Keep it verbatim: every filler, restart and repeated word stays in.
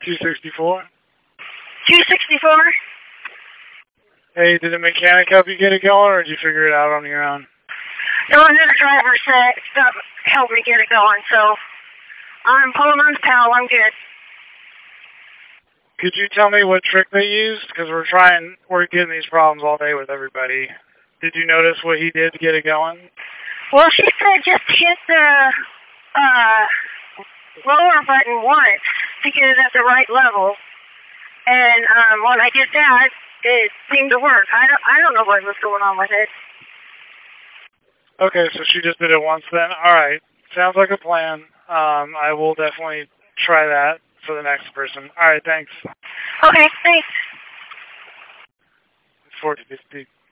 two sixty-four? two sixty-four? Hey, did the mechanic help you get it going, or did you figure it out on your own? No, and then the driver said, uh, helped me get it going, so I'm pulling on the pedal, I'm good. Could you tell me what trick they used? Because we're trying, we're getting these problems all day with everybody. Did you notice what he did to get it going? Well, she said just hit the uh, lower button once to get it at the right level. And um, when I did that, it seemed to work. I don't, I don't know what was going on with it. Okay, so she just did it once then? All right. Sounds like a plan. Um, I will definitely try that for the next person. All right, thanks. Okay, thanks. forty fifty.